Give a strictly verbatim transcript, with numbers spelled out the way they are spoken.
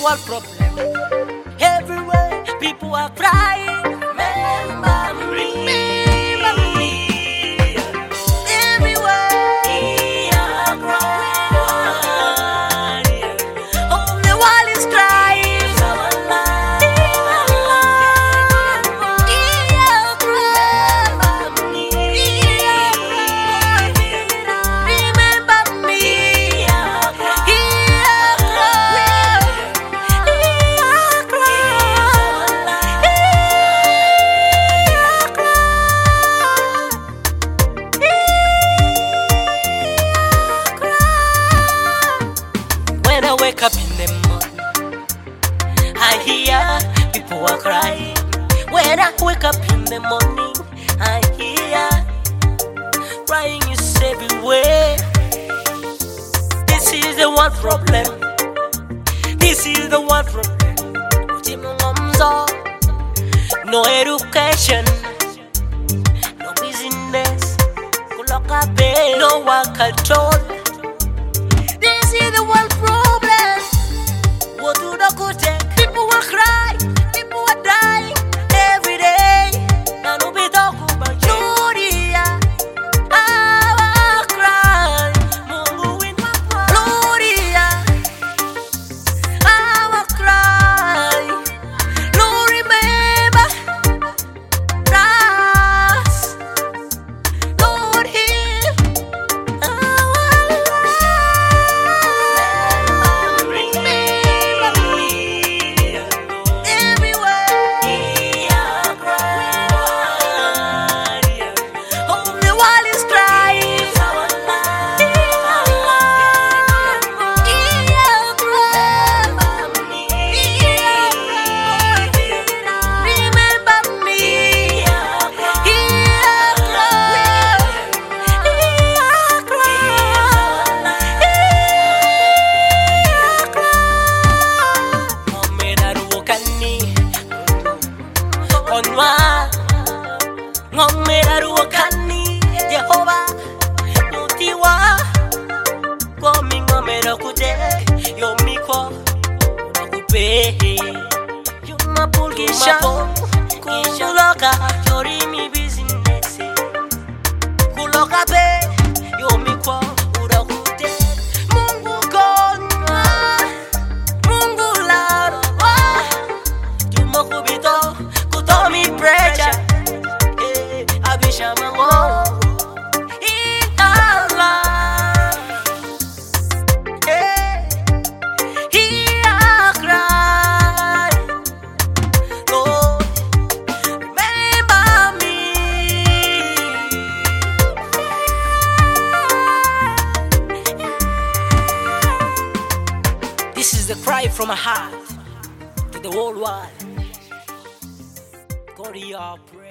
world problem. Everywhere people are crying. Remember me. Remember me. Everywhere we are crying. Oh, the world is crying. Wake up in the morning, I hear people are crying. When I wake up in the morning, I hear crying is everywhere. This is the one problem. This is the one problem. No education, no business, no work at all. This is the one problem. What do the good take? People will cry, people are dying every day. And we'll be talking about Gloria. I will cry. Mungu in my cry. Gloria. I will cry. Lord, remember us. Lord, heal. I will Ngomeraruokani Jehovah Nutiwa Komi ngomerakude Yomiko Nakupe Yumapulgisha Kuloka Yorimi business Kuloka be Yomiko Urakude Mungu kona Mungu larwa Tumokubito Kutomi pressure Abishamango in our life. Hey, here cry. Lord, remember me. This is the cry from my heart to the whole world. God, you are praying.